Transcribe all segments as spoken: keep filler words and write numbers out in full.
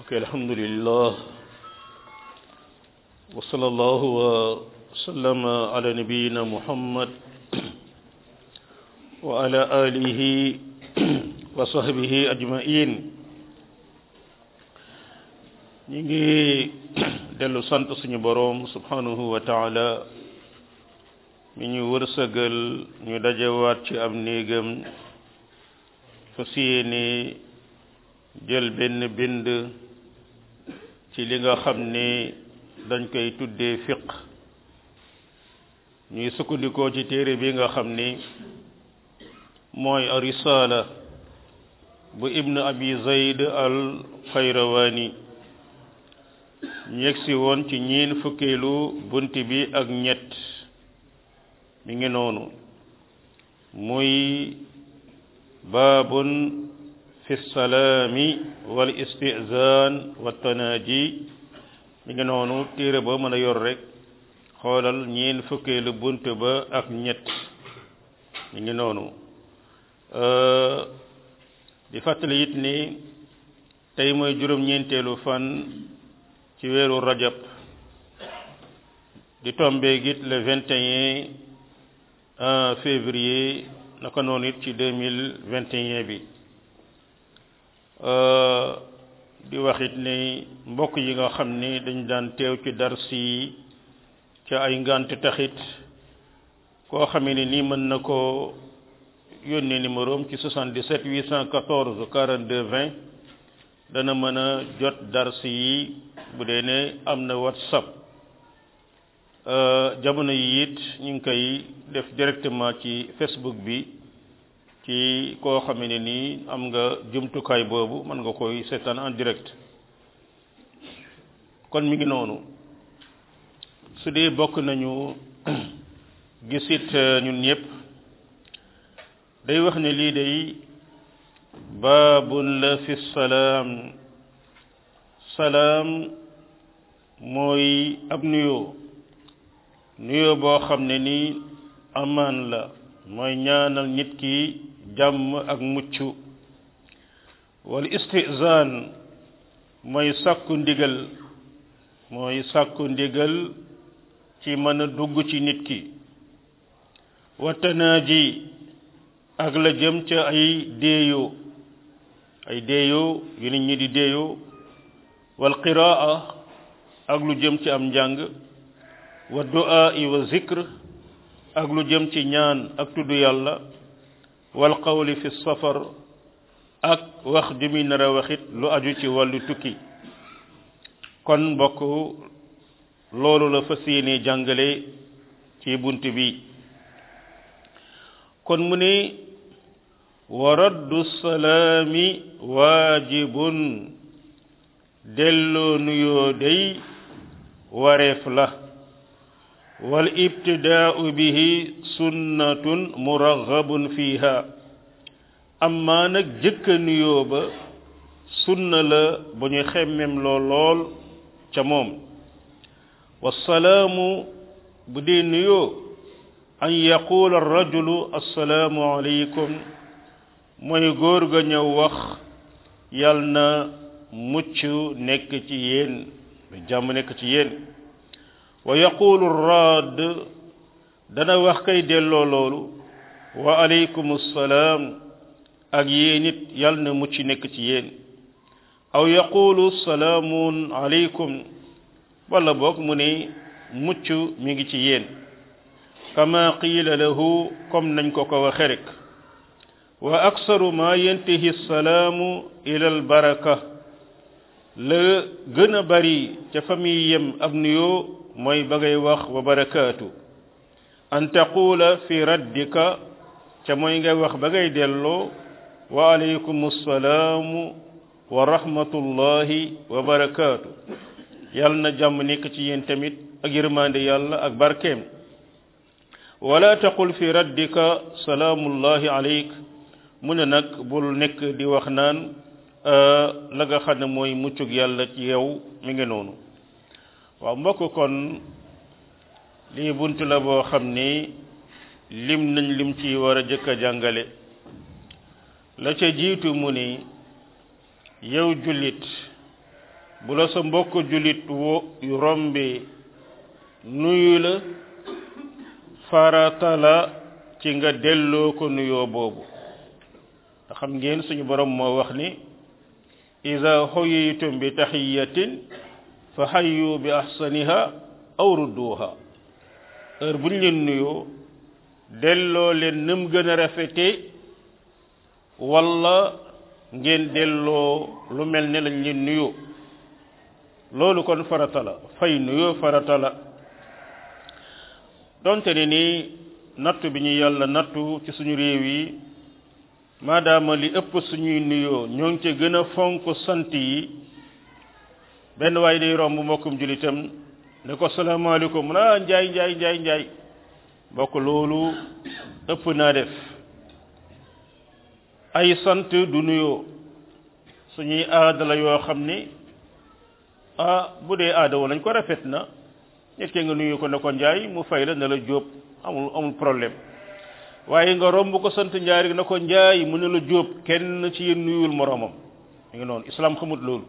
ok alhamdulillah wa sallallahu wa sallama ala nabiyyina muhammad wa ala alihi wa sahbihi ajma'in. ñi ngi dellu sant suñu boroom subhanahu wa ta'ala mi ñu wërsëgal ñu dajewaat ci am néegam fas yéene jël benn bind ci li nga xam ne dañ koy tuddee fiq ñuy sukkandikoo ci téere bi nga xam ni mooy risala bu ibn abi zayd al xayrawani ñu yegsi woon ci ñiin fukkeelu bunt bi ak ñett mi ngi noonu muy baabun fi salaami wal istizaan wa tanaaji mi ngi noonu téere ba mën a yor rek xoolal ñeen fukkeelu bunt ba ak ñett mi ngi noonu di fàttali it ni tey mooy juróom-ñeenteelu fan ci weeru rajab di tombeeg it le vingt et un février naka noonu it ci deux mille vingt et un bi di waxit ne mbokk yi nga xam ne dañ daan teew ci dars yi ca ay ngant taxit koo xamee ne nii mën na ko yónnee numéro am ci soixante-dix-sept huit cent quatorze quarante-deux vingt dana mën a jot dars yi bu dee ne am na whatsapp jamono yi it ñu ngi koy def directement ci facebook bi ci koo xam ne nii am nga jumtukaay boobu mën nga koy seetaan en direct. kon mi ngi noonu su dee bokk nañu gisit ñun ñëpp day wax ne lii day baabun la fi salaam salaam mooy ab nuyoo nuyoo boo xam ne nii amaan la mooy ñaanal nit ki jàmm ak mucc wal istizaan mooy sàkku ndigal mooy sàkku ndigal ci mën a dugg ci nit ki wa tanaaji ak la jëm ca ay déeyoo ay déeyoo yu nit ñi di déeyoo wal qiraa ak lu jëm ci am njàng wa du'a wa zikr ak lu jëm ci ñaan ak tudd yàlla wal qawli fi safar ak wax ju muy nar a waxit lu aju ci wàllu tukki. kon mbokk loolu la fas yéene jàngale ci bunt bi kon mu ne wa raddu salaami waajibun delloo nuyoo day wareef la wal ibtidaa'u bihi sunnatun muraghabun fiha amma nag jëkka nuyoo ba sunna la bu ñu xemmem loo lool ca moom wassalaamu bu dee nuyoo an yaqula ar-rajulu assalaamu alaykum mooy góor ga ñëw wax yal na mucc nekk ci yéen jàmm nekk ci yéen wa yaqulu raad dana wax kay delloo loolu wa alaykum assalaam ak yéen it yal na mucc nekk ci yéen aw yaqulu salaamun alaykum wala boog mu ne mucc mi ngi ci yéen kama qiila lahu comme nañ ko ko waxe rek wa aksaru ma yantahi salaamu ila al baraka la gën a bari ca fa muy yem ab nuyoo mooy ba ngay wax wa barakaatu an taqula fi raddika ca mooy ngay wax ba ngay delloo wa alaykum assalaamu wa rahmatullahi wa barakaatu yàlla na jàmm nekk ci yéen tamit ak yërmande yàlla ak barkeem wala taqul fi raddika salaamullahi alayk mu ne nag bul nekk di wax naan la nga xam ne mooy muccug yàlla ci yow mi ngi noonu. waaw mbokk kon lii bunt la boo xam ni lim nañ lim ci war a jëkk a jàngale la ca jiitu mu ni yow jullit bu la sa mbokk julit wo yu rombe nuyu la farata la ci nga delloo ko nuyoo boobu te xam ngeen suñu borom moo wax ni iza huyitum bi tahiyatin fa hayyu bi ahsaniha aw rudduha heure buñ leen nuyoo delloo leen nëm gën a rafete wala ngeen delloo lu mel ne lañ leen nuyoo loolu kon farata la fay nuyoo farata la donte ne ni nattu bi ñu yàlla nattu ci suñu réew yi maadaama li ëpp suñuy nuyoo ñoo ngi ci gën a fonk sant yi benn waay day romb mbokkum julitam ne ko salaamaaleykum ah njaay njaay njaay njaay mbokk loolu ëpp naa def ay sant du nuyoo suñuy aada la yoo xam ni ah bu dee aada woon nañ ko rafet na nit ki nga nuyu ko ne ko njaay mu fay la ne la jóob amul amul problème waaye nga romb ko sant njaay rek ne ko njaay mu ne la jóob kenn ci yéen nuyul moroomam mi ngi noonu islam xamut loolu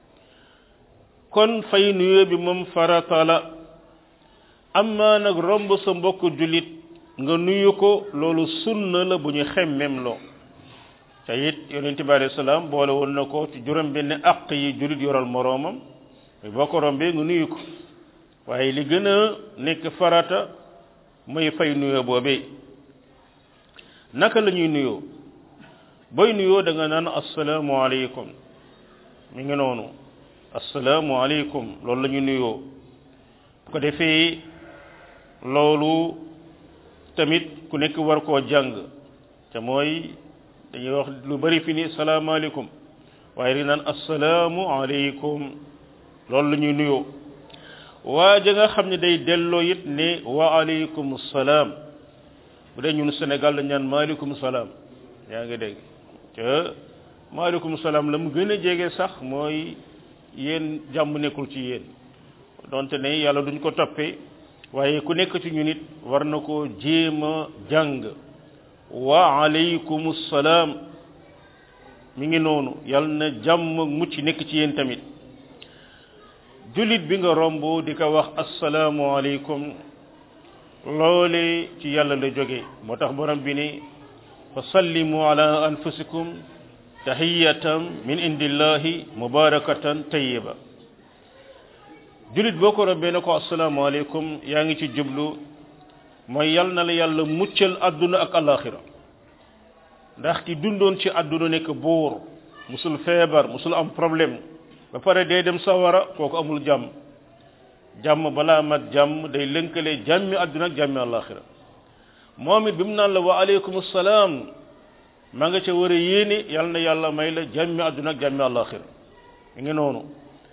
kon fay nuyoo bi moom farata la amma nag romb sa mbokk julit nga nuyu ko loolu sunna la bu ñu xemmem loo te it yonent bi alayhi salaam boole woon na ko ci juróom benn àq yi julit yoral moroomam boo ko rombee nga nuyu ko waaye li gën a nekk farata mooy fay nuyoo boobee naka la ñuy nuyoo booy nuyoo da nga naan assalaamu alaykum mi ngi noonu assalaamu alaykum loolu la ñuy nuyoo bu ko defee loolu tamit ku nekk war koo jàng te mooy dañuy wax lu bari fi ni salaamaaleykum waaye di naan assalaamu alaykum loolu la ñuy nuyoo waa ja nga xam ne day delloo it ne wa alaykum salaam bu dee ñun Sénégal dañ naan maaleykum salaam yaa ngi dégg te maaleykum salaam la mu gën a jege sax mooy yéen jàmm nekkul ci yéen donte ne yàlla duñ ko toppee waaye ku nekk ci ñun it war na koo jéem a jàng wa alaykum salaam mi ngi noonu yàlla na jàmm mucc nekk ci yéen tamit julit bi nga romb di ko wax assalaamu alaykum loole ci yàlla la jóge moo tax borom bi ni fa sallimu ala anfusikum tahiyatan min indillahi mubarakatan tayyiba julit boo ko rombee ne ko assalaamu alaykum yaa ngi ci jublu mooy yal na la yàlla muccal àdduna ak alaxira ndax ki dundoon ci àdduna nekk buur musul feebar musul am problème ba pare day dem sawara kooku amul jàmm jàmm balaa mat jàmm day lënkale jàmmi àdduna ak jàmmi alaxira moom it bi mu naan la wa aleykum salaam ma nga ca war a yéene yal na yàlla may la jàmmi àdduna ak jàmmi alaxira mi ngi noonu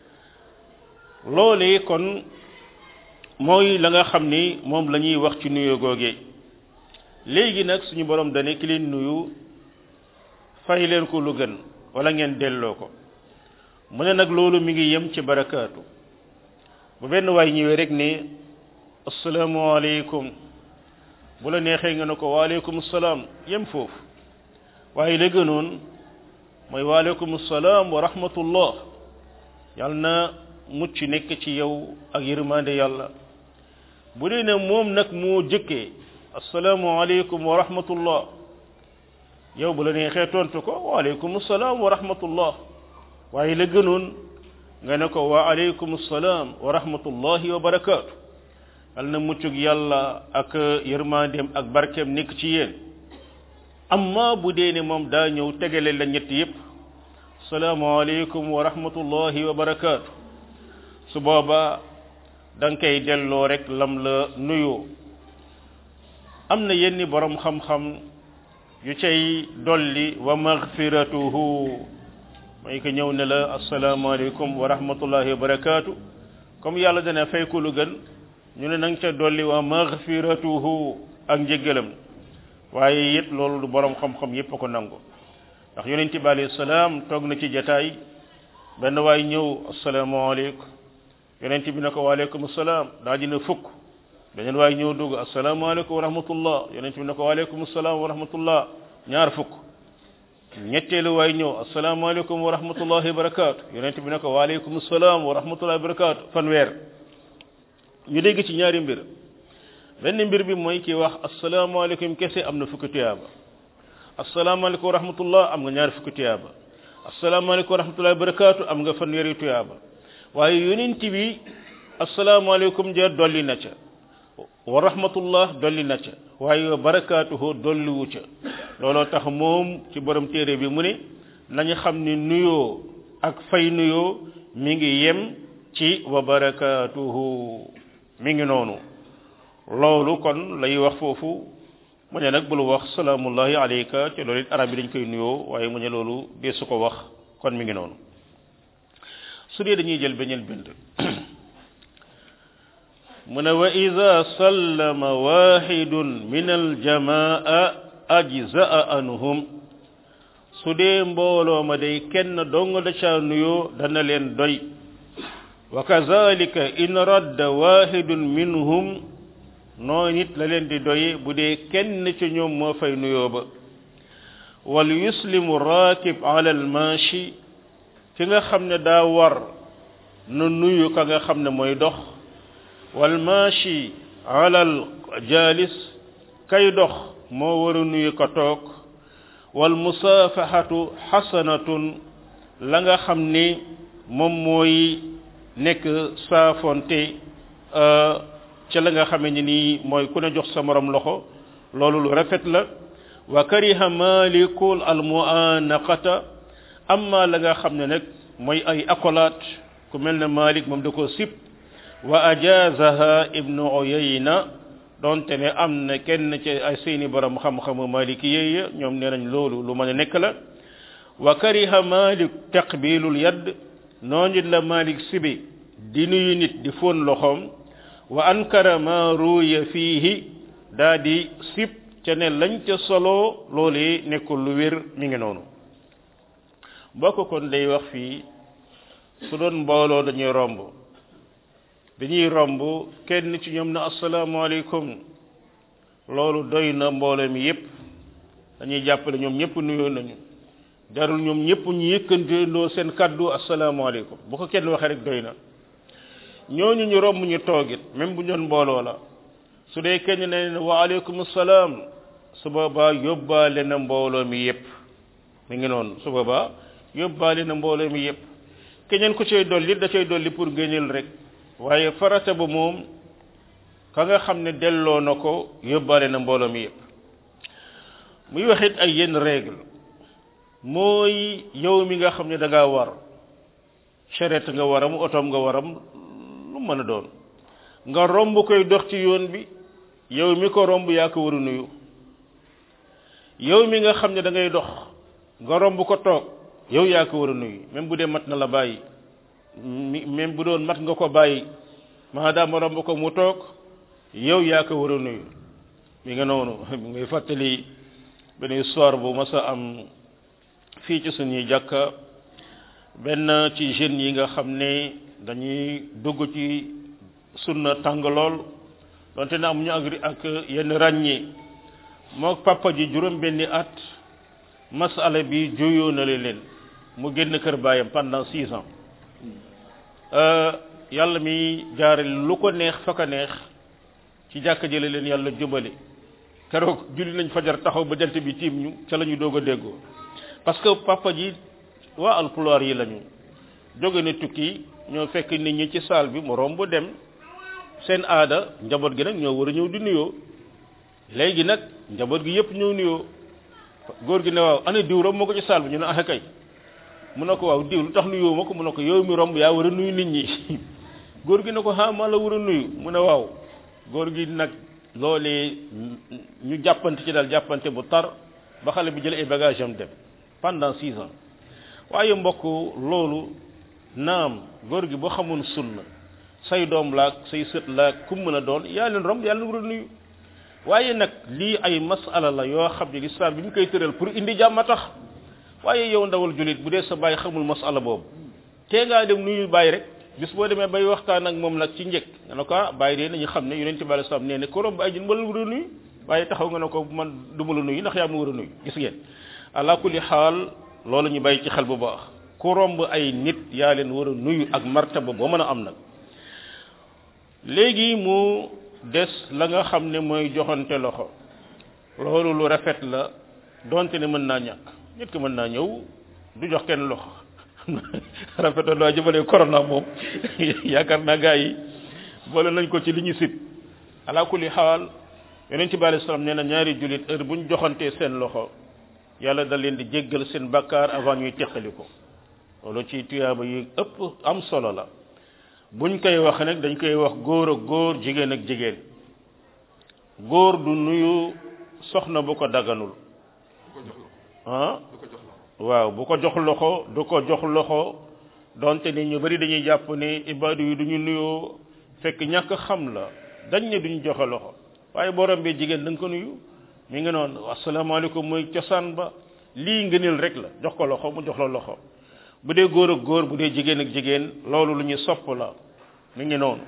loolee kon mooy la nga xam ni moom la ñuy wax ci nuyoo googee léegi nag suñu borom dane ki leen nuyu fay leen ko lu gën wala ngeen delloo ko mu ne nag loolu mi ngi yem ci barakaatu bu benn waay ñëwee rek ne assalaamu alaykum bu la neexee nga ne ko waaleykum salaam yem foofu waaye la gënoon mooy waaleykum salaam wa rahmatullah yàlla na mucc nekk ci yow ak yërmande yàlla bu dee ne moom nag moo jëkkee assalaamu alaykum wa rahmatullah yow bu la neexee tontu ko waaleykum salaam wa rahmatullah waaye la gënoon nga ne ko wa aleykum salaam wa rahmatullahi wa barakaatu al na muccug yàlla ak yërmandeem ak barkeem nekk ci yéen amma bu dee ne moom daa ñëw tegale la ñett yépp salaamu aleykum wa rahmatullahi wa barakaatu su boobaa da nga koy delloo rek lam la nuyoo am na yenn borom xam-xam yu cay dolli wa maghfiratuhu mooy ko ñëw ne la asalaamaaleykum wa rahmatullahi wa barakaatu comme yàlla dana fay ko lu gën ñu ne nang ca dolli wa maghfiratuhu ak njëggalam waaye it loolu du borom xam-xam yépp ko nangu ndax yonent bi alayhi salaam toog na ci jataay benn waay ñëw asalaamaaleykum yonent bi ne ko waaleykum salaam daa dina fukk beneen waay ñëw dugg asalaamaaleykum wa rahmatullah yonent bi ne ko waaleykum salaam wa rahmatullah ñaar fukk ñetteelu waay ñëw asalaamaaleykum wa rahmatullahi wa barakaatu yonent bi ne ko waaleykum salaam wa rahmatullahi wa barakaatu fanweer ñu dégg ci ñaari mbir benn mbir bi mooy ki wax asalaamaaleykum kese am na fukki tuyaaba asalaamaaleykum wa rahmatullah am nga ñaari fukki tuyaaba asalaamaaleykum wa rahmatullahi wa barakaatu am nga fanweeri tuyaaba waaye yonent bi asalaamaaleykum ja dolli na ca wa rahmatullah dolli na ca waaye barakaatuhu dolliwu ca looloo tax moom ci borom téere bi mu ne nañu xam ni nuyoo ak fay nuyoo mi ngi yem ci wa barakaatuhu mi ngi noonu loolu kon lay wax foofu mu ne nag bul wax salaamullahi alayka te loolu it arab yi dañ koy nuyoo waaye mu ne loolu dee su ko wax kon mi ngi noonu su dee dañuy jël beneen bind mu ne wa ida sallama waxidun min aljamaa ajzaa anhum su dee mbooloo ma day kenn dong da ca nuyoo dana leen doy wa kazalika in radda waxidun minhum noo nit la leen di doye bu dee kenn ci ñoom moo fay nuyoo ba wal yuslimu raakib ala almaashi ki nga xam ne daa war na nuyu ka nga xam ne mooy dox wal maashi ala al jaalis kay dox moo war a nuyu ko toog wal musaafahatu xasanatun la nga xam ni moom mooy nekk saafonte ca la nga xamee ni nii mooy ku ne jox sa morom loxo loolu lu rafet la wa kariha malikul al muanaqata amma la nga xam ne nag mooy ay accolade ku mel ne Malik moom da ko sib wa ajazaha ibnu Uyayna donte ne am na kenn ci ay seeni borom xam-xamu maliki yeeya ñoom nee nañ loolu lu mën a nekk la wa kariha Malik taqbilul yadd noonu la Malik sibi di nuyu nit di fóon loxoom wa ankara ma ruya fiihi daa di sib ca ne lañ ca solo loolee nekkul lu wér mi ngi noonu bokk kon day wax fii su doon mbooloo dañuy romb dañuy romb kenn ci ñoom na asalaamaaleykum loolu doy na mbooloo mi yépp dañuy jàppale ñoom ñëpp nuyoo nañu jarul ñoom ñëpp ñu yëkkandoo seen kaddu asalaamaaleykum bu ko kenn waxee rek doy na ñooñu ñu romb ñu toogit même bu ñoon mbooloo la su dee kenn ne wa aleykum salaam su boobaa yóbbaale na mbooloo mi yépp mi ngi noonu su boobaa yóbbaale na mbooloo mi yépp keneen ku cay dolli da cay dolli pour gënal rek waaye farata ba moom ka nga xam ne delloo na ko yóbbaale na mbooloo mi yépp muy waxit ay yenn règle mooy yow mi nga xam ne da ngaa war charrette nga waram otom nga waram lu mën a doon nga romb koy dox ci yoon bi yow mi ko romb yaa ko war a nuyu yow mi nga xam ne da ngay dox nga romb ko toog yow yaa ko war a nuyu même bu dee mat na la bàyyi même bu doon mat nga ko bàyyi maadaama romb ko mu toog yow yaa ko war a nuyu mi nga noonu mi ngay fàttali benn histoire bu mas a am fii ci suñuy jàkka benn ci jeunes yi nga xam ne dañuy dugg ci sunna tàng lool donte na am ñu ak ak yenn ràññee moo papa ji juróom benni at masala bi juyoo na leen mu génn kër baayam pendant six ans yàlla mi jaare lu ko neex fa ko neex ci jàkka jële leen yàlla jubale keroog julli nañ fajar taxaw ba jant bi tiim ñu ca la ñu doog a déggoo parce que papa ji waa alpulaar yi lañu jóge ne tukki ñoo fekk nit ñi ci saal bi mu romb dem seen aada njaboot gi nag ñoo war a ñëw di nuyoo léegi nag njaboot gi yépp ñëw nuyoo góor gi ne waaw ana diw romb moo ko ci saal bi ñu ne ah kay mu ne ko waaw diw lu tax nuyoo ma ko mu ne ko yow mi romb yaa war a nuyu nit ñi góor gi ne ko ah maa la war a nuyu mu ne waaw góor gi nag loolee ñu jàppante ci daal jàppante bu tar ba xale bi jël ay bagage am dem pendant six ans waaye mbokk loolu naam góor gi boo xamoon sunna say doom laak say sët laak ku mën a doon yaa leen romb yàlla war a nuyu waaye nag lii ay masala la yoo xam ne lislaam bi ñu koy tëral pour indi jàmm tax waaye yow ndawal julit bu dee sa bàyyi xamul masala boobu tee ngaa dem nuyu bàyyi rek bis boo demee bay waxtaan ak moom nag ci njëkk nga ne ko ah bàyyi de nañu xam ne yonent bi alayhi salaam nee ne ko romb ay jën ma la war a nuyu waaye taxaw nga ne ko man du ma la nuyu ndax yaa ma war a nuyu gis ngeen ala kulli xaal loolu ñu bàyyi ci xel bu baax ku romb ay nit yaa leen war a nuyu ak martaba boo mën a am nag léegi mu des la nga xam ne mooy joxante loxo loolu lu rafet la donte ne mën naa ñàkk nit ki mën naa ñëw du jox kenn loxo rafetoon laa jëmale corona moom yaakaar naa gaa yi boole nañ ko ci li ñu sib ala kulli xaal yonent bi alayhi salaam nee na ñaari jullit heure bu ñu joxantee seen loxo yàlla da leen di jéggal seen bakkaar avant ñuy teqali ko loolu ci tuyaaba yi ëpp am solo la buñ koy wax nag dañ koy wax góor ak góor jigéen ak jigéen góor du nuyu soxna bu ko daganul ah waaw bu ko jox loxo du ko jox loxo donte ni ñu bari dañuy jàpp ne ibaadu yi duñu nuyoo fekk ñàkk xam la dañ ne duñu joxe loxo waaye boo rombee jigéen da nga ko nuyu mi ngi noonu asalaamaaleykum mooy cosaan ba lii ngëneel rek la jox ko loxo mu jox la loxo bu dee góor ak góor bu dee jigéen ak jigéen loolu lu ñu sopp la mi ngi noonu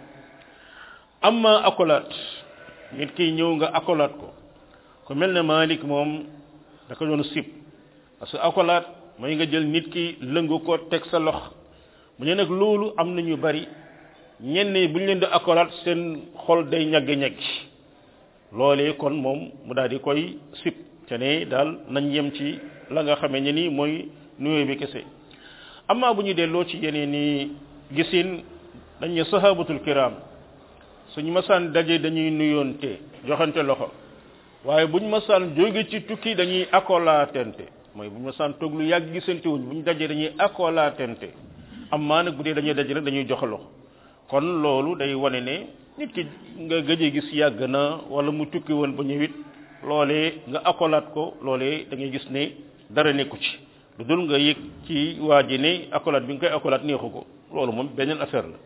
amma accolade nit ki ñëw nga accolade ko ku mel ne Malik moom da ko doon sib parce que accolade mooy nga jël nit ki lëngu ko teg sa lox mu ne nag loolu am na ñu bari ñenn bu ñu leen di accolade seen xol day ñagg-ñagg loolee kon moom mu daal di koy sib te ne daal nañ yem ci la nga xamee ne ni mooy nuyoo bi kese amma bu ñu delloo ci yeneen ni gisin dañ ne sahabatul kiram suñu masaan daje dañuy nuyoonte joxante loxo waaye buñ masaan jóge ci tukki dañuy akolaatente mooy buñ masaan toog lu yàgg gisante wuñ buñ dajee dañuy akolaatente amma nag bu dee dañuy daje rek dañuy joxe loxo kon loolu day wane ne nit ki nga gëjee gis yàgg na wala mu tukki woon ba ñëwit loolee nga akolaat ko loolee da ngay gis ne dara nekku ci lu dul nga yëg ci waa ji ne accolade bi nga koy accolade neexu ko loolu moom beneen affaire la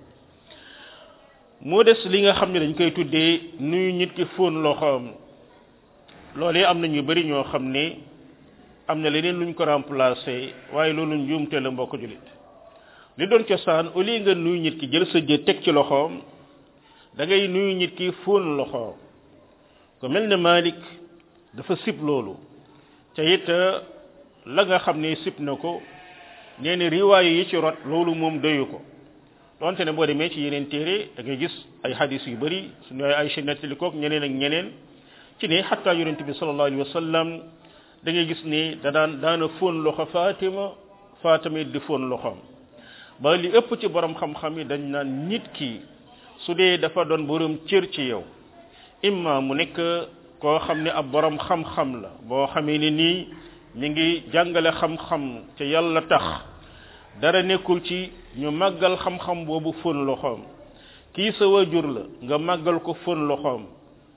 moo des li nga xam ne dañ koy tuddee nuyu nit ki fóon loxoom loolee am na ñu bari ñoo xam ne am na leneen luñ ko remplacer waaye loolu njuumte la mbokk julit li doon cosaan au lieu nga nuyu nit ki jël sa jë teg ci loxoom da ngay nuyu nit ki fóon loxoom ko mel ne Malik dafa sib loolu te it la nga xam ne sib na ko nee na riwaaye yi ci rot loolu moom doyu ko donte ne boo demee ci yeneen téere da ngay gis ay hadis yu bari suñu ay Aysa nettali koog ñeneen ak ñeneen ci ne xatta yonent bi sallallahu alayhi wa sallam da ngay gis ne da daan daana fóon loxo Fatima Fatima di fóon loxoom ba li ëpp ci borom xam-xam yi dañ naan nit ki su dee dafa doon borom cër ci yow imma mu nekk koo xam ne ab borom xam-xam la boo xamee ne nii mi ngi jàngale xam-xam te yàlla tax dara nekkul ci ñu màggal xam-xam boobu fóon loxoom kii sa wajur la nga màggal ko fóon loxoom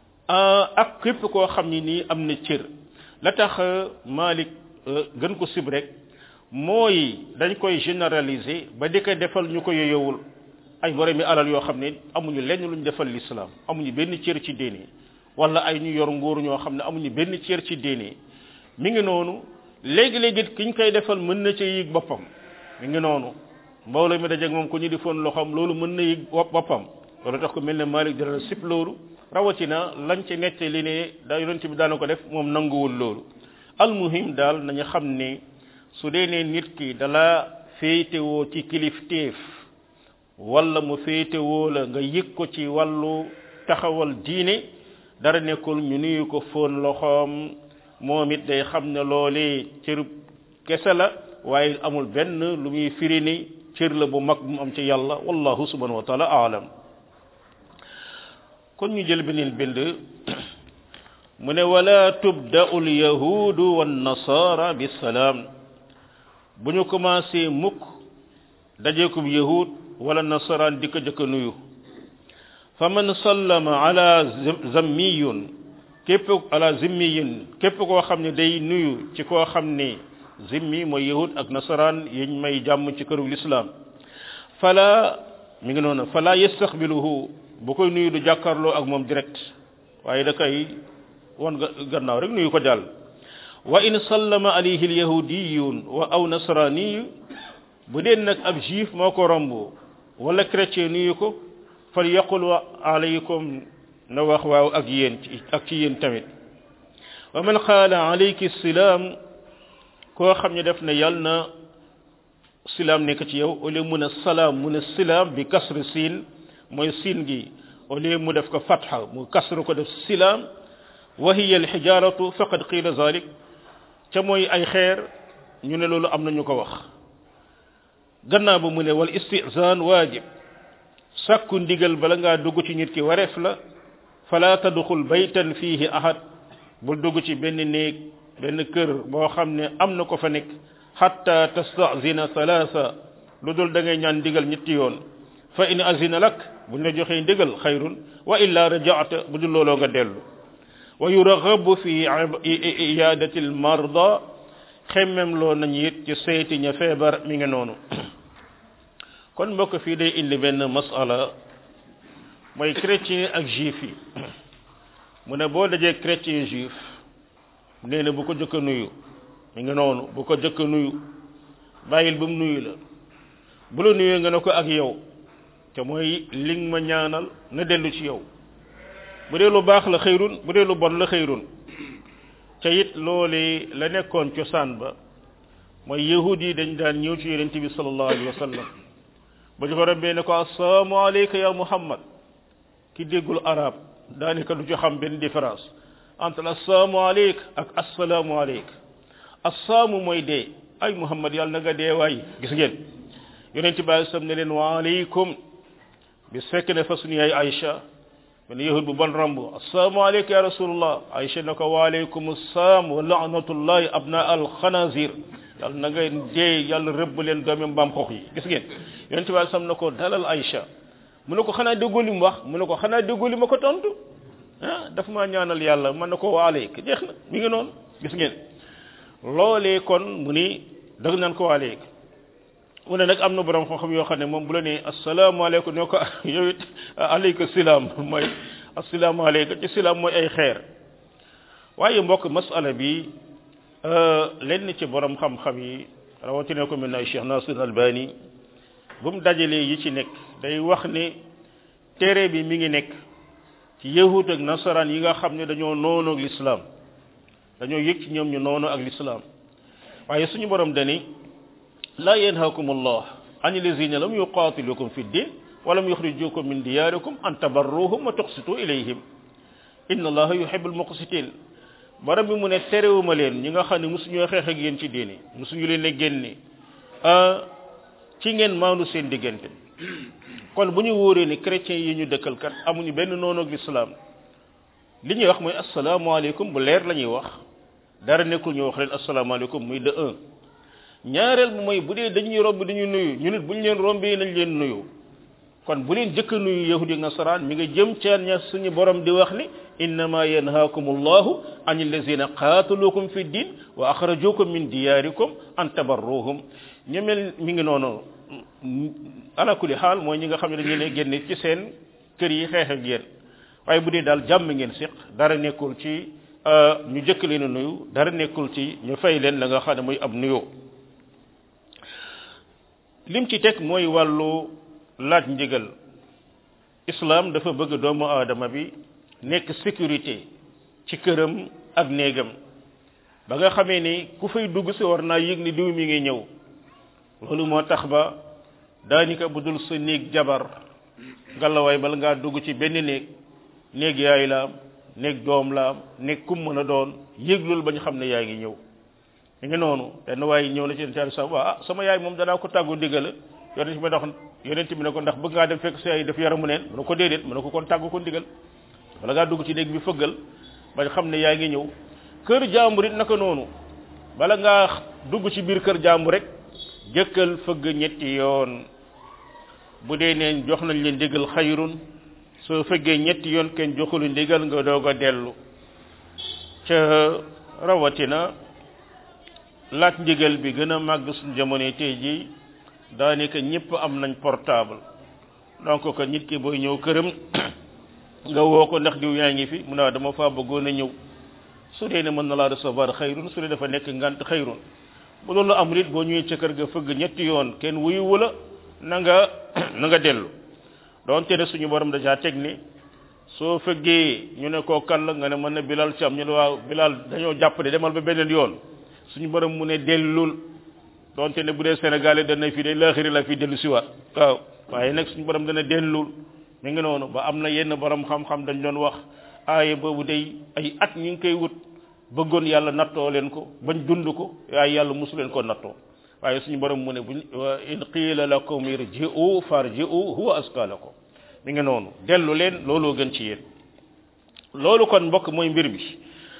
ak képp koo xam ni nii am na cër la tax Malik gën ko sib rek mooy dañ koy généraliser ba di ko defal ñu ko yoyowul ay boromi alal yoo xam ne amuñu lenn luñ defal l'islam amuñu benn cër ci diine wala ay ñu yor nguur ñoo xam ne amuñu benn cër ci diine mi ngi noonu léegi-léegi kiñ koy defal mën na ci yëg boppam mi ngi noonu mbooloo mi dajeeg moom ku ñu di foon loxoom loolu mën na yëg boppam loolu tax ko mel ne Malik dara sip loolu rawatina lañ ci nette li ne da yonent bi daana ko def moom nanguwul loolu almuhim daal nañu xam ne su dee ne nit ki dala féetewoo ci kilifteef wala mu féetewoo la nga yëg ko ci wàllu taxawal diine dara nekkul ñu nuyu ko foon loxoom moom it day xam ne loolee cër kese la waaye amul benn lu muy firi ni cër la bu mag bu mu am ci yàlla wallahu subhanahu wa taala aalam kon ñu jël beneen bind mu ne wala tubda'u al-yahudu wan-nasara bis-salaam bu ñu commencé mukk dajeekub yahud wala nasaraan di ko jëkk nuyu fa man sallama ala zammiyun képp ala zimmiyin képp koo xam ne day nuyu ci koo xam ne zimmi mooy yahud ak nasaraan yiñ may jàmm ci këru l'islam fala mi ngi noonu fala yastaqbiluhu bu koy nuyu du jàkkaarloo ak moom direct waaye da koy won gannaaw rek nuyu ko jàll wa in sallama alayhi alyahudiyun wa aw nasrani bu dee nag ab juif moo ko romb wala chrétien nuyu ko fal yaqul wa alaykum na wax waaw ak yéen ak ci yéen tamit wa man qaala alayki salaam koo xam ne def ne yàlla na silaam nekk ci yow au lieu mu ne salaam mu ne silaam bi kasre siin mooy siin gi au lieu mu def ko fatha mu kasre ko def silaam wa hiya al hijaratu faqad qila zalik ca mooy ay xeer ñu ne loolu am na ñu ko wax gannaaw ba mu ne wal istizaan waajib sàkku ndigal bala ngaa dugg ci nit ki wareef la fala tadxul baytan fihi ahad bul dugg ci benn néeg benn kër boo xam ne am na ko fa nekk hatta tastazina thalatha lu dul da ngay ñaan ndigal ñetti yoon fa in azina lak buñ la joxee ndigal xayrun wa illa raja'ta bu dul looloo nga dellu wa yuraghabu fi iyadati al marda xemmem loo nañ it ci seeti ña feebar mi ngi noonu kon mbokk fii day indi benn masala mooy chrétien ak juif yi mu ne boo dajee chrétien juif nee na bu ko jëkk a nuyu mi ngi noonu bu ko jëkk a nuyu bàyyil ba mu nuyu la bu la nuyee nga ne ko ak yow te mooy li nga ma ñaanal na dellu ci yow bu dee lu baax la xëyrun bu dee lu bon la xëyrun ca it loolu la nekkoon cosaan ba mooy yahud yi dañ daan ñëw ci yonent bi sallallahu alayhi wa sallam ba ñu ko rombee ne ko assalaamu alayka ya muhammad ki déggul arab daanaka du ci xam benn différence entre assalaamu alayka ak assalaamu alayka assaamu mooy dee ay muhammad yàlla na nga dee waay gis ngeen yonent bi sallallahu alayhi wa sallam ne leen wa alaykum bi fekk ne fa suñu yaay Aïcha ben yahud bu bon ramb assalaamu alayka ya rasulullah Aïcha ne ko wa alaykum assalam wa la'natullahi abna al khanazir yàlla na nga dee yàlla rëbb leen doomi mbaam xox yi gis ngeen yonent bi sam na ko dalal Aïcha mu ne ko xanaa déggoo li mu wax mu ne ko xanaa déggoo li ma ko tontu ah dafa maa ñaanal yàlla man na ko wa alayka jeex na mi ngi noonu gis ngeen loolee kon mu ni dag naan ko wa alayka mu ne nag am na borom xam-xam yoo xam ne moom bu la nee asalaamaaleykum ne ko yow it aleyka silaam mooy asalaamaaleykum ci silaam mooy ay xeer waaye mbokk masala bi lenn ci borom xam-xam yi rawatina ko mel ne ay Cheikh Nasir Albani bu mu dajalee yi ci nekk day wax ne téere bi mi ngi nekk ci yahud ak nasaraan yi nga xam ne dañoo noonu ak l'islam dañoo yëg ci ñoom ñu noonu ak l'islam waaye suñu borom dani لا ينهاكم الله عن الذين لم يقاتلوكم في الدين ولم يخرجوكم من دياركم أن تبروهم وتقسطوا إليهم إن الله يحب المقسطين borom bi mu ne terewuma leen ñi nga xam ne musuñu xeex ak yéen ci diine musuñu leen a génne ci ngeen maandu seen diggante kon bu ñu wóoree ni chrétiens yi ñu dëkkal kat amuñu benn noonu ak l'islam li ñuy wax mooy asalaamaaleykum bu leer la ñuy wax dara nekkul ñu wax leen asalaamaaleykum muy de un ñaareel bi mooy bu dee dañuy romb dañuy nuyu ñu nit bu ñu leen rombee nañ leen nuyu kon bu leen jëkk a nuyu yahudi ak nasaraan mi nga jëm ca ña suñu borom di wax ni innama yanhaakumullahu an allazina qaataluukum fi din wa axrajukum min diyaarikum an tabarruhum ñu mel mi ngi noonu ala kulli xaal mooy ñi nga xam ne dañu leen génne ci seen kër yi xeex ak yéen waaye bu dee daal jàmm ngeen siq dara nekkul ci ñu jëkk leen a nuyu dara nekkul ci ñu fay leen la nga xam ne mooy ab nuyoo lim ci teg mooy wàllu laaj ndigal islam dafa bëgg doomu aadama bi nekk sécurité ci këram ak néegam ba nga xamee ni ku fay dugg si war naa yëg ni diw mi ngi ñëw loolu moo tax ba daanaka bu dul sa néeg jabar ngalawaay bala ngaa dugg ci benn néeg néeg yaay la am néeg doom la am néeg kum mën a doon yëg loolu ba ñu xam ne yaa ngi ñëw mi ngi noonu benn waaye ñëw na ci yonent sa waa ah sama yaay moom danaa ko tàggu digala yonent bi dox yonent bi ne ko ndax bëgg ngaa dem fekk sa yaay def yaramu neen mu ne ko déedéet mu ne ko kon tàggu ko digal wala ngaa dugg ci néeg bi fëggal ba xam ne yaa ngi ñëw kër jàmbur it naka noonu bala ngaa dugg ci biir kër jàmbur rek jëkkal fëgg ñetti yoon bu dee neen jox nañ leen digal xayrun soo fëggee ñetti yoon kenn joxulu ndigal nga doog a dellu ca rawatina laaj ndigal bi gën a màgg suñu jamono tey jii daanaka ñëpp am nañ portable donc que nit ki booy ñëw këram nga woo ko ndax diw yaa ngi fi mu ne dama faa bëggoon a ñëw su dee ne mën na laa recevoir xayrun su dee dafa nekk ngant xayrun bu loolu amul it boo ñëwee ca kër ga fëgg ñetti yoon kenn wuyu wala na nga na nga dellu doonte ne suñu borom dèjà teg ni soo fëggee ñu ne koo kan la nga ne mën na Bilal Thiam ñu ne waaw Bilal dañoo jàpp de demal ba beneen yoon suñu borom mu ne dellul donte ne bu dee Sénégalais dana fi de laaxiri la fi dellu siwaat waaw waaye nag suñu borom dana dellul mi ngi noonu ba am na yenn borom xam-xam dañ doon wax aaye boobu day ay at ñu ngi koy wut bëggoon yàlla nattoo leen ko bañ dund ko waaye yàlla mosu leen ko nattoo waaye suñu borom mu ne buñ in qiila lakum irji'u farji'u huwa azka lakum mi ngi noonu dellu leen looloo gën ci yéen loolu kon mbokk mooy mbir bi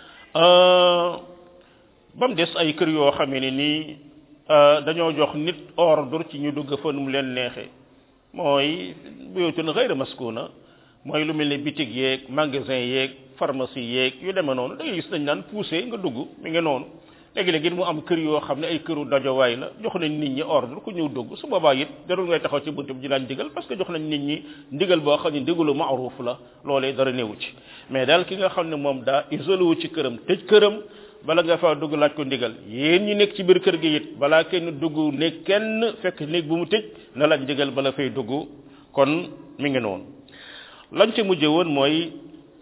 ba mu des ay kër yoo xamee ne nii dañoo jox nit ordre ci ñu dugg fa nu mu leen neexee mooy buyutun ghayra maskuna mooy lu mel ne bitig yeeg magasin yeeg pharmacie yeeg yu demee noonu da ngay gis dañ naan poussé nga dugg mi ngi noonu léegi-léegi mu am kër yoo xam ne ay këru dajowaay la jox nañ nit ñi ordre ku ñëw dugg su boobaa it darul ngay taxaw ci buntu bi di laan digal parce que jox nañ nit ñi ndigal boo xam ne ndigalu maaruf la loolee dara néewu ci mais daal ki nga xam ne moom daa isolé wu ci këram tëj këram bala nga faa dugg laaj ko ndigal yéen ñi nekk ci biir kër gi it balaa kenn dugg ne kenn fekk néeg bu mu tëj na laaj ndigal bala fay dugg kon mi ngi noonu lañ ca mujje woon mooy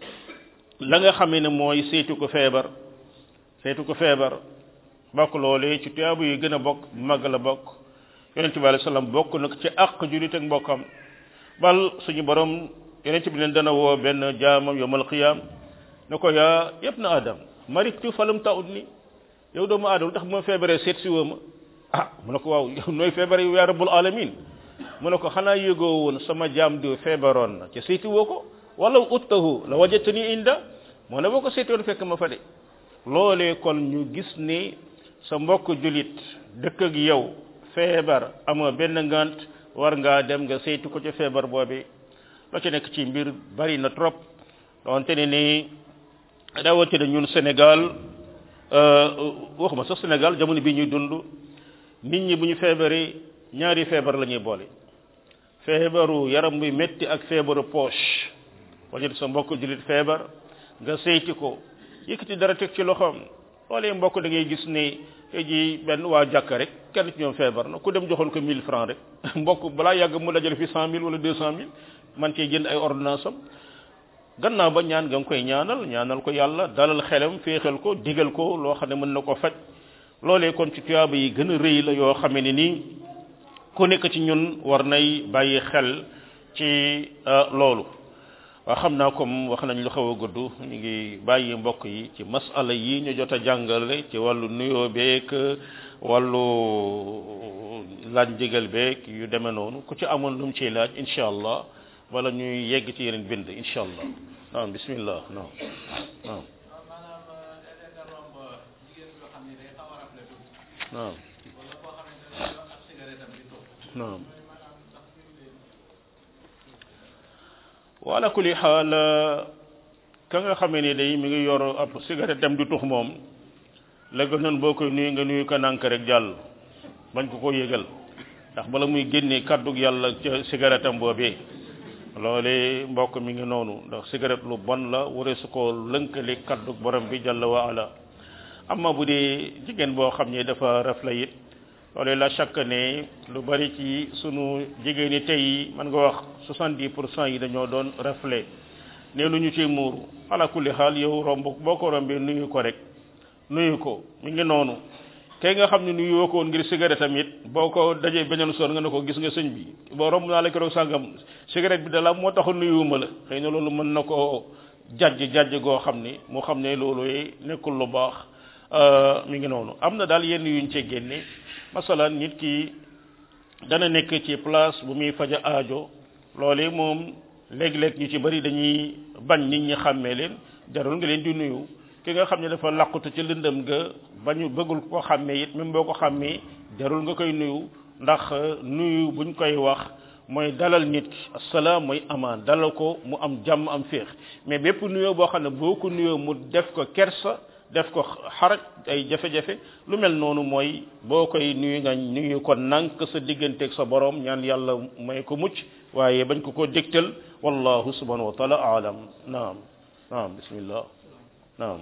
la nga xamee ne mooy saytu ko feebar saytu ko feebar bokk loolee ci tuyaabu yi gën a bokk màgg la bokk yonent bi alayhi salaam bokk nag ci àq julit ak mbokkam bal suñu borom yonent bi leen dana woo benn jaamam yawmal qiyaam ne ko yaa ibna adam maritu falam ta'udni yow doomu aadama tax ma feebaree seet si woo ma ah mu ne ko waaw yow nooy feebare yow yaa rabbul alamin mu ne ko xanaa yëgoo woon sama jaam di feebaroon na ci seeti woo ko wala uttahu la wajatani inda moo ne boo ko seetoon fekk ma fa de loolee kon ñu gis ni sa mbokk julit dëkk ak yow feebar amoo benn ngant war ngaa dem nga saytu ko ci feebar boobi la ci nekk ci mbir bari na trop donte ne ni rawatina ñun Sénégal waxuma sax Sénégal jamono bi ñuy dund nit ñi bu ñu feebaree ñaari feebar la ñuy boole feebaru yaram buy metti ak feebaru poche wala sa mbokk julit feebar nga seyti ko yëkkati dara teg ci loxoom loolee mbokk da ngay gis ne tey ji benn waa jàkka rek kenn ci ñoom feebar na ku dem joxoon ko mille francs rek mbokk balaa yàgg mu dajale fi cent mille wala deux cent mille man cee jënd ay ordonnance am gannaaw ba ñaan nga koy ñaanal ñaanal ko yàlla dalal xelam féexal ko digal ko loo xam ne mën na ko faj loolee kon ci tuyaaba yi gën a rëy la yoo xamee ne nii ku nekk ci ñun war nay bàyyi xel ci loolu waa xam naa comme wax nañ lu xaw a gudd ñu ngi bàyyi mbokk yi ci masala yi ñu jot a jàngale ci wàllu nuyoo beek wàllu laaj ndigal beek yu demee noonu ku ci amoon lu mu ciy laaj incha allah wala ñuy yegg ci yeneen bind incha allah naam bismillah naam naam naam naam wala kulli xaal ka nga xamee ni day mi ngi yor ab cigarette dem di tux moom la gënoon boo koy nuyu nga nuyu ko nànk rek jàll bañ ko ko yëgal ndax bala muy génnee kàddug yàlla ca cigarette am boobee loole mbokk mi ngi noonu ndax cigarette lu bon la waree su ko lënkale kàddug borom bi jàll wa ala amma bu dee jigéen boo xam ne dafa rafla it loolee la chaque ne lu bari ci sunu jigéen ñi tey man nga wax soixante-dix pour cent yi dañoo doon reflet ne lu ñu ci muuru ala kulli xaal yow romb boo ko rombee nuyu ko rek nuyu ko mi ngi noonu kay nga xam ne nuyu woo ko woon ngir cigarette tamit boo ko dajee beneen soor nga ne ko gis nga sëñ bi boo romb naa la keroog sàngam cigarette bi dala moo taxu nuyuwuma la xëy na loolu mën na ko jajj jajj goo xam ni mu xam ne loolu nekkul lu baax mi ngi noonu am na daal yenn yuñ cee génne masalan nit ki dana nekk ci place bu muy faja aajo loole moom léeg-léeg ñu ci bari dañuy bañ nit ñi xàmmee leen jarul nga leen di nuyu ki nga xam ne dafa làqutu ci lëndëm nga bañu bëggul ko xàmmee it même boo ko xàmmee jarul nga koy nuyu ndax nuyu buñ koy wax mooy dalal nit ki assalaam mooy amaan dalal ko mu am jàmm am féex mais bépp nuyoo boo xam ne boo ko nuyoo mu def ko kersa def ko xaraj ay jafe-jafe lu mel noonu mooy boo koy nuyu nga nuyu ko nànk sa digganteeg sa borom ñaan yàlla may ko mucc waaye bañ ko ko dégtal wallahu subhanahu wa taala aalam naam naam bismillah naam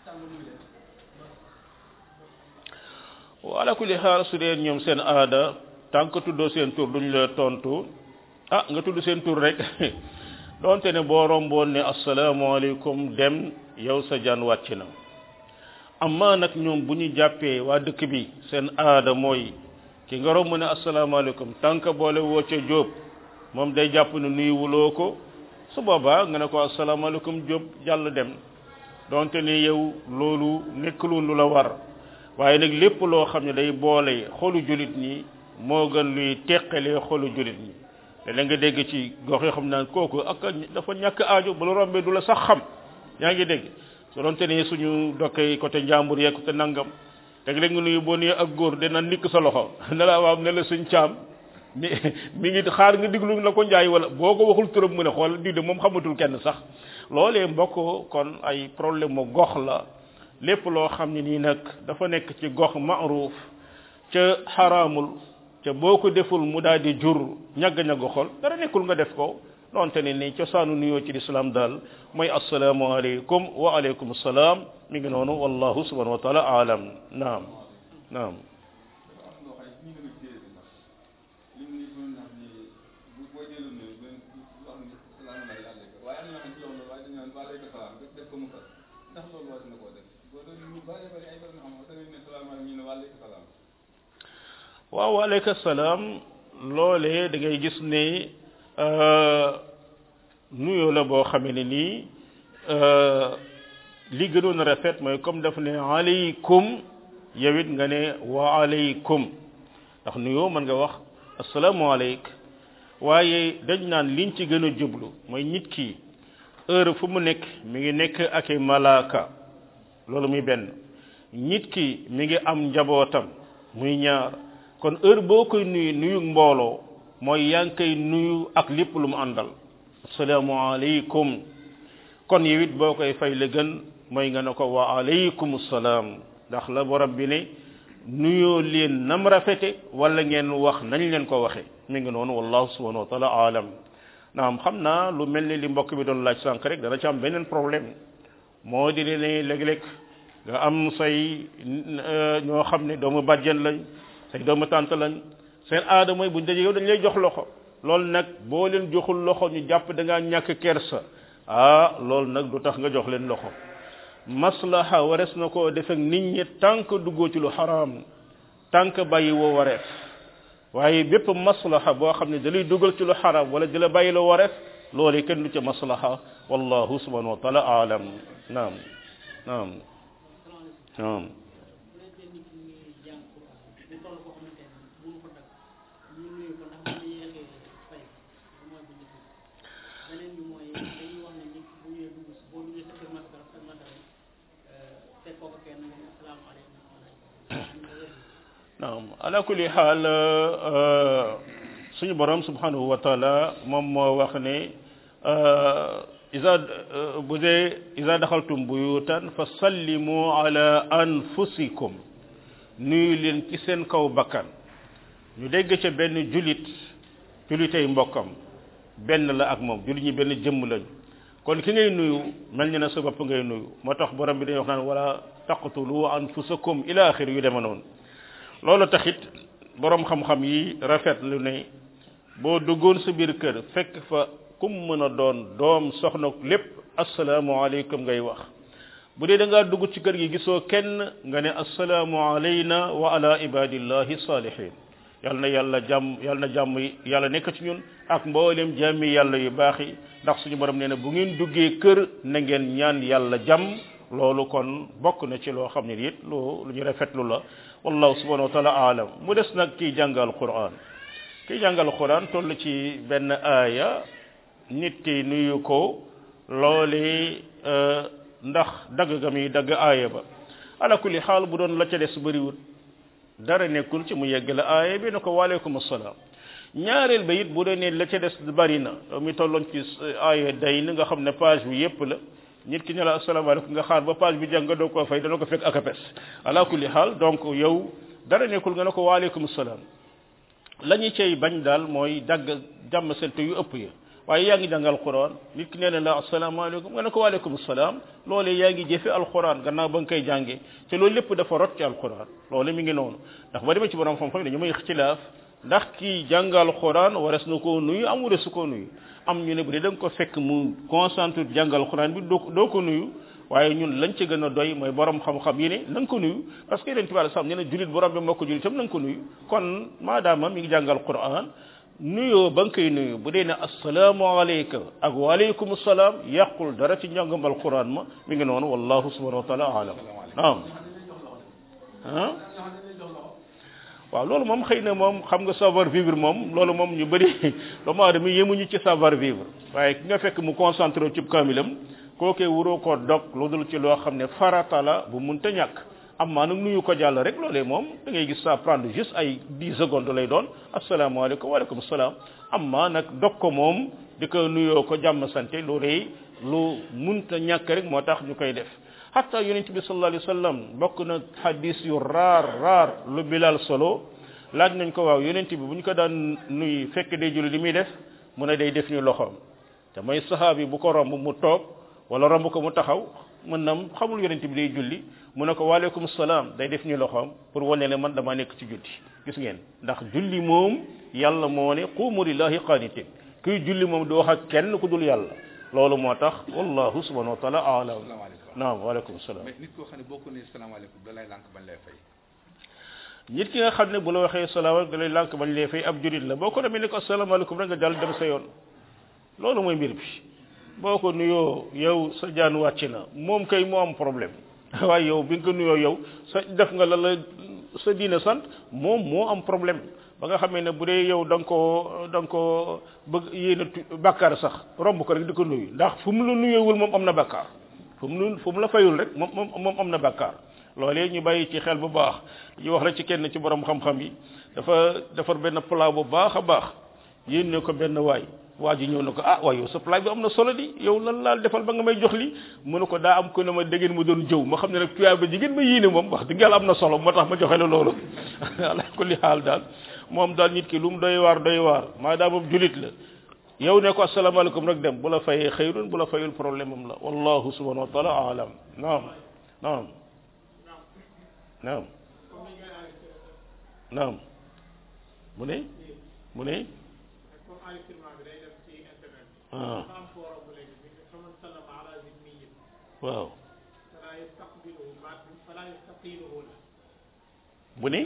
wala kulli xaal su dee ñoom seen aada tant que tuddoo seen tur duñ la tontu ah nga tudd seen tur rek donte ne boo romboon ne asalaamaaleykum dem yow sa jaan wàcc na amma nag ñoom bu ñu jàppee waa dëkk bi seen aada mooy ki nga romb ne asalaamaaleykum tant que boole woo ca Jóob moom day jàpp ne nuyu wuloo ko su boobaa nga ne ko asalaamaaleykum Jóob jàll dem donte ne yow loolu nekkul lu la war waaye nag lépp loo xam ne day boole xolu julit ñi moo gën luy teqalee xolu julit ñi léeg nga dégg ci gox yoo xam naan kooku ak dafa ñàkk aajo bu la rombee du la sax xam yaa ngi dégg su doonte ne suñu dokkee côté njàmbur yeeg côté nangam teg léegi nga nuyu boo nuyee ak góor dina nikk sa loxo ne la waaw ne la suñ caam mi mi ngi xaar nga diglu la ko njaay wala boo ko waxul turam mu ne xool di de moom xamatul kenn sax loolee mbokk kon ay problème mu gox la lépp loo xam ne nii nag dafa nekk ci gox ma'ruf ca xaraamul ca boo ko deful mu daal di jur ñagg-ñagg xol dara nekkul nga def ko donte ne ni cosaanu nuyoo ci lislaam daal mooy assalaamu aleykum wa aleykum salaam mi ngi noonu wallahu subhanahu wa taala aalam naam naam waaw waaleykum salaam loolee da ngay gis ne nuyoo la boo xamee ne nii li gënoon a rafet mooy comme daf ne aleykum yow it nga ne wa aleykum ndax nuyoo mën nga wax asalaamaaleyk waaye dañ naan liñ ci gën a jublu mooy nit ki heure fu mu nekk mi ngi nekk ak i malaaka loolu muy benn nit ki mi ngi am njabootam muy ñaar kon heure boo koy nuyu nuyu mbooloo mooy yaa ngi koy nuyu ak lépp lu mu àndal asalaamaaleykum kon yow it boo koy fay la gën mooy nga ne ko wa aleykum salaam ndax la borom bi ne nuyoo leen nam rafete wala ngeen wax nañ leen ko waxe mi ngi noonu wallahu subhanahu wa taala aalam naam xam naa lu mel ni li mbokk bi doon laaj sànq rek dana ci am beneen problème moo di ne léeg-léeg nga am say ñoo xam ne doomu bàjjen lañ say doomu tànt lañ seen aada mooy buñ dajee yow dañ lay jox loxo loolu nag boo leen joxul loxo ñu jàpp da ngaa ñàkk kersa ah loolu nag du tax nga jox leen loxo maslaha wares na koo def ak nit ñi tànk duggoo ci lu xaraam tànk bàyyi woo wareef waaye bépp maslaha boo xam ne da lay dugal ci lu xaraam wala di la bàyyi la wareef loolu kenn du ca maslaha wallahu subhanahu wa taala aalam naam naam naam naam ala kulli xaal suñu borom subhanahu wa taala moom moo wax ne iza bu dee iza daxaltum buyutan fa sallimu ala anfusikum nuyu leen ci seen kaw bakkan ñu dégg ca benn julit julitay mbokkam benn la ak moom julit ñi benn jëmm lañ kon ki ngay nuyu mel ni na sa bopp ngay nuyu moo tax borom bi dañuy wax naan wala taqtulu anfusakum ila axir yu deme noonu loolu taxit borom xam-xam yi rafet lu ne boo duggoon sa biir kër fekk fa kum mën a doon doom soxna lépp asalaamaaleykum ngay wax bu dee da ngaa dugg ci kër gi gisoo kenn nga ne assalaamu alayna wa ala ibadillahi salihin yàlla na yàlla jàmm yàlla na jàmm yàlla nekk ci ñun ak mboolem jàmmi yàlla yu baax yi ndax suñu borom nee na bu ngeen duggee kër na ngeen ñaan yàlla jàmm loolu kon bokk na ci loo xam ne it lu lu ñu rafetlu la wallahu subhanahu wa taala aalam mu des nag kiy jàngal quran kiy jàngal quran toll ci benn aaya nit ki nuyu ko loole ndax dagg ga muy dagg aaya ba ala kulli xaal bu doon la ca des bëriwul dara nekkul ci mu yegg la aaya bi ne ko waaleykum assalaam ñaareel ba it bu doon ne la ca des bari na mi tolloon ci aaya day ni nga xam ne page bi yépp la nit ki ne la asalaamaaleykum nga xaar ba page bi jàng nga doo koo fay dana ko fekk ak apes ala kulli xaal donc yow dara nekkul nga ne ko waaleykum salaam la ñu cay bañ daal mooy dagg jàmm sante yu ëpp ya waaye yaa ngi jàng alquran nit ki nee na la asalaamaaleykum nga ne ko waaleykum salaam loolee yaa ngi jëfe alquran gannaaw ba nga koy jàngee te loolu lépp dafa rot ci alquran loolu mi ngi noonu ndax ba demee ci borom xam-xam dañu may ixtilaaf ndax kii jàng alquran wares na koo nuyu am waresu koo nuyu am ñu ne bu dee da nga ko fekk mu concentré jàng alquran bi doo doo ko nuyu waaye ñun lañ ci gën a doy mooy borom xam-xam yi ne na nga ko nuyu parce que yonent bi sallallahu alayhi wasallam nee na julit borom bi moo ko julitam na nga ko nuyu kon maadaama mi ngi jàngal Qur'an nuyoo ba nga koy nuyu bu dee ne assalaamu alayka ak waaleykum salaam yàqul dara ci njàngam alquran ma mi ngi noonu wallahu subhanahu wa taala alam naam ah waaw loolu moom xëy na moom xam nga savoir vivre moom loolu moom ñu bëri doomu aadama yemuñu ci savoir vivre waaye ki nga fekk mu concentré ci kaamilam kookee wuroo ko dog lu dul ci loo xam ne farata la bu munta ñàkk am maa nag nuyu ko jàll rek loolee moom da ngay gis ça prendre juste ay dix secondes lay doon asalaamaaleykum waaleykum salaam am maa nag dog ko moom di ko nuyoo ko jàmm sante loolee lu munta ñàkk rek moo tax ñu koy def hatta yonent bi sallallahu alayhi wa sallam bokk na hadis yu raar raar lu Bilal solo laaj nañ ko waaw yonent bi bu ñu ko daan nuyu fekk day julli li muy def mu ne day def ñu loxoom te mooy saxaabi bu ko romb mu toog wala romb ko mu taxaw mën nam xamul yonent bi day julli mu ne ko waaleykum salaam day def ñu loxoom pour wane ne man damaa nekk ci julli gis ngeen ndax julli moom yàlla moo ne qumu lillahi qanitin kuy julli moom du wax ak kenn ku dul yàlla loolu moo tax wallahu subhanahu wa taala aalam naam waaleykum salaam mais nit koo xam ne boo ko nee salaamaaleykum da lay lànk bañ lay fay nit ki nga xam ne bu la waxee salaamaaleykum da lay lànk bañ lay fay ab julit la boo ko demee ne ko asalaamaaleykum rek nga dal dem sa yoon loolu mooy mbir bi boo ko nuyoo yow sa jaan wàcc na moom kay moo am problème waaye yow bi nga ko nuyoo yow sa def nga la la sa diine sant moom moo am problème ba nga xamee ne bu dee yow da nga koo da nga koo bëgg yéena bàkkaar sax romb ko rek di ko nuyu ndax fu mu la nuyoowul moom am na bàkkaar fu mu fu mu la fayul rek moom moom moom am na bàkkaar loolee ñu bàyyi ci xel bu baax ñu wax la ci kenn ci borom xam-xam yi dafa defar benn plat bu baax a baax yéene ko benn waay waa ji ñëw na ko ah waaye yow sa plat bi am na solo di yow lan laal defal ba nga may jox li mu ne ko daa am ko ne ma dégg ma doon jëw ma xam ne nag tuyaay ba jigéen ma yéene moom wax dëgg yàlla am na solo moo tax ma joxe la loolu ala kulli xaal daal moom daal nit ki lu mu doy waar doy waar maadaama moom julit la yow ne ko asalaamaaleykum rek dem bu la fayee xëyrun bu la fayul problème am la wallahu subhanahu wa taala alam naam naam naam naam mu ne mu ne ah waaw bu ne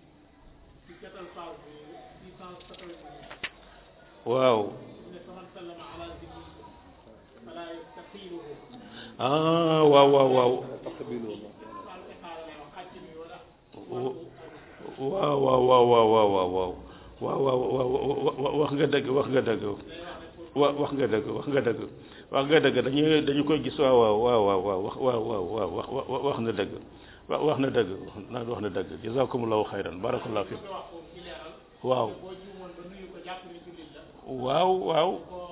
waaw ah waaw waaw waaw waaw waaw waaw waaw waaw waaw waaw waaw wax nga dëgg wax nga dëgg wa wax nga dëgg wax nga dëgg wax nga dëgg dañu dañu koy gis waaw waaw waaw waaw waaw wax waaw waaw waaw wax na dëgg wax na dëgg naan wax na dëgg jazakumullahu xayran barakallahu fiik waaw waaw waaw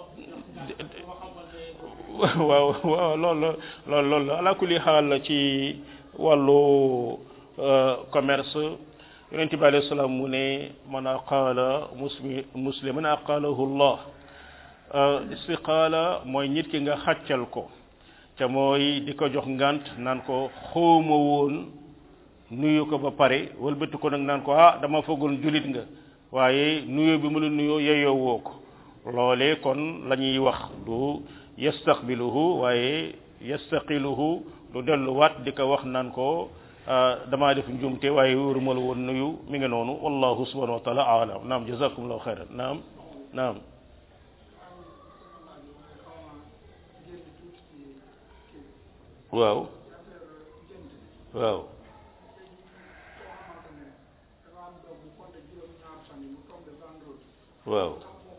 waaw waaw loolu loolu loolu ala kulli xaal ci wàllu commerce yonent bi alayhi salaam mu ne man aqaala muslim musliman aqaalahu llah istiqaala mooy nit ki nga xàccal ko te mooy di ko jox ngant naan ko xawma woon nuyu ko ba pare wëlbati ko nag naan ko ah dama foogoon julit nga waaye nuyu bi mu la nuyoo yeyoo woo ko loolee kon la ñuy wax du yastaqbiluhu waaye yastaqiluhu du delluwaat di ko wax naan ko damaa def njumte waaye wóoruma la woon nuyu mi ngi noonu wallahu subhanahu wa taala aalam naam jazakumullahu xayran naam naam waaw waaw waaw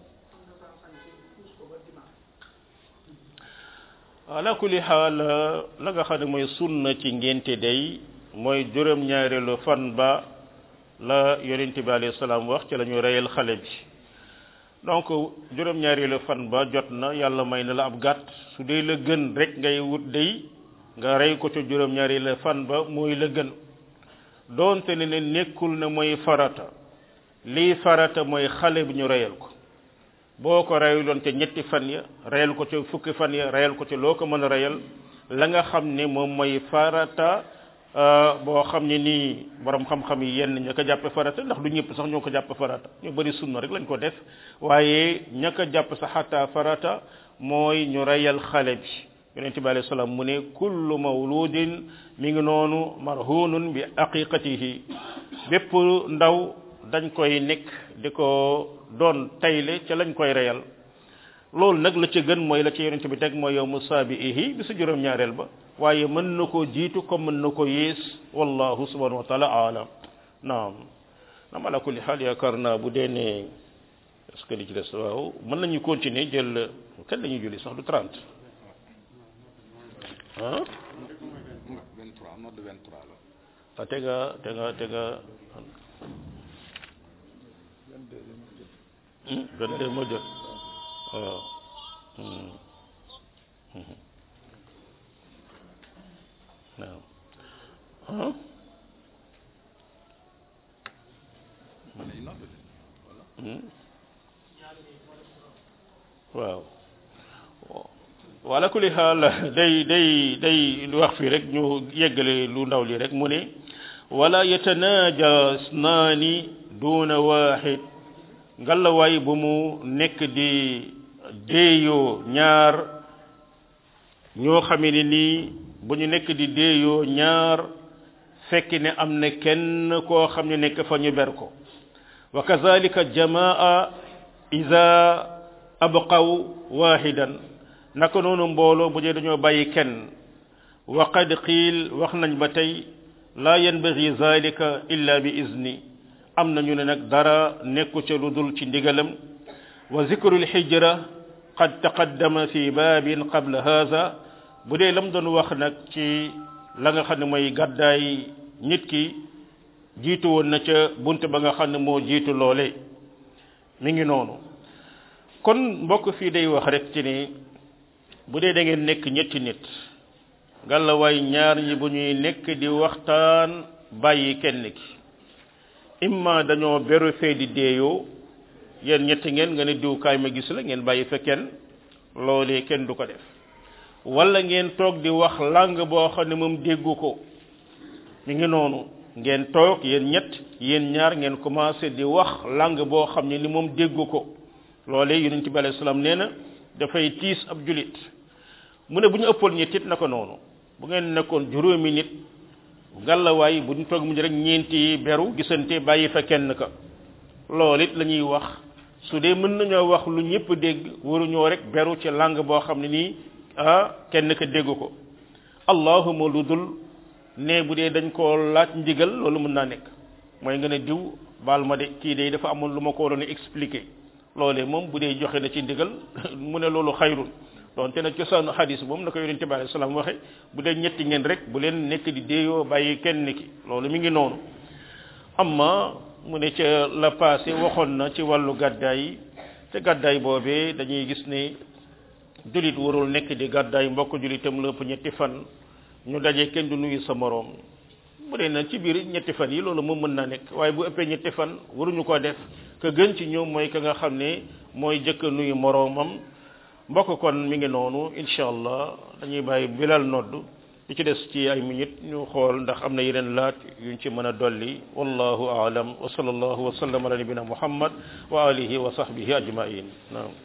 ala kulli xaal la nga xam ne mooy sunna ci ngénte day mooy juróom ñaareelu fan ba la yonent bi alayhi salaam wax ci la ñu reyal xale bi donc juróom ñaareelu fan ba jot na yàlla may na la ab gàtt su dee la gën rek ngay wut day nga rey ko ca juróom ñaareelu fan ba mooy la gën doonte ne ne nekkul ne mooy farata lii farata mooy xale bi ñu reyal ko boo ko reyuloon ca ñetti fan ya reyal ko ca fukki fan ya reyal ko ca loo ko mën a reyal la nga xam ne moom mooy farata boo xam ne nii borom xam-xam yi yenn ña ko jàppe farata ndax du ñëpp sax ñoo ko jàppe farata ñu bari sunna rek lañ ko def waaye ña ko jàpp sa xataa farata mooy ñu reyal xale bi yonente bi alayhi salaam mu ne kullu mawludin mi ngi noonu marhunun bi aqiqatihi bépp ndaw dañ koy nekk di ko doon tayle ca lañ koy reyal loolu nag la ca gën mooy la ca yonente bi teg mooy yow mu saabiihi bi su juróom ñaareel ba waaye mën na koo jiitu comme mën na ko yées wallahu subhanahu wa taala alam naam naam ala kulli xaal yaakaar naa bu dee ne est-ce que li ci des waaw mën nañu continuer jël kan la ñuy julli sax du trente ah vingt-trois nodd vingt-trois la ah te nga te nga te nga vingt-deux moo jot waaw waaw waaw wala kulli xaal day day day wax fii rek ñu yeggale lu ndaw li rek mu ne wala yatanajasnaani duna wahid ngalawaay bu mu nekk di déeyoo ñaar ñoo xamee ne nii bu ñu nekk di déeyoo ñaar fekk ne am na kenn koo xam ne nekk fa ñu ber ko wa kazalika jamaa iza abqaw wahidan naka noonu mbooloo bu dee dañoo bàyyi kenn wa qad qiil wax nañ ba tey la yanbaghi zalika illa bi izni am na ñu ne nag dara nekku ca lu dul ci ndigalam wa zikru al-hijra qad taqaddama fi babin qabla hadha bu dee lam doon wax nag ci la nga xam ne mooy gàddaay nit ki jiitu woon na ca bunt ba nga xam ne moo jiitu loole mi ngi noonu kon mbokk fii day wax rek ci ni bu dee da ngeen nekk ñetti nit ngalla waay ñaar ñi bu ñuy nekk di waxtaan bàyyi kenn ki imma dañoo beru fee di deeyoo yéen ñetti ngeen nga ne diw kaay ma gis la ngeen bàyyi fa kenn loolee kenn du ko def wala ngeen toog di wax langue boo xam ne moom déggu ko mi ngi noonu ngeen toog yéen ñett yéen ñaar ngeen commencé di wax langue boo xam ne ni moom déggu ko loolee yonent bi alayhi salaam nee na dafay tiis ab julit mu ne bu ñu ëppoon ñett it na ko noonu bu ngeen nekkoon juróomi nit ngalawaay bu ñu toog mu rek ñeenti beru gisante bàyyi fa kenn ka loolu it la ñuy wax su dee mën nañoo wax lu ñëpp dégg waruñoo rek beru ci langue boo xam ne nii ah kenn ka dégg ko allahuma lu dul ne bu dee dañ koo laaj ndigal loolu mën naa nekk mooy nga ne diw baal ma de kii de dafa amoon lu ma ko waroon a expliquer loolee moom bu dee joxe na ci ndigal mu ne loolu xayrul donte nag cosaanu xadis moom na ko yonente bi alayhi salaam waxe bu dee ñetti ngeen rek bu leen nekk di déeyoo bàyyi kenn ki loolu mi ngi noonu amma mu ne ca la passé waxoon na ci wàllu gàddaay yi te gàddaay boobee dañuy gis ne julit warul nekk di gàddaay mbokk julitam lépp ñetti fan ñu daje kenn du nuyu sa moroom bu dee na ci biir ñetti fan yi loolu moom mën naa nekk waaye bu ëppee ñetti fan waruñu ko def ka gën ci ñoom mooy ka nga xam ne mooy jëkk nuyu moroomam mbokk kon mi ngi noonu incha allah dañuy bàyyi bilal nodd li ci des ci ay minutes ñu xool ndax am na yeneen laaj yuñ ci mën a dolli wallahu aalam wa sallallahu wa sallam ala nabina muhammad wa alihi wa sahbihi ajmain naam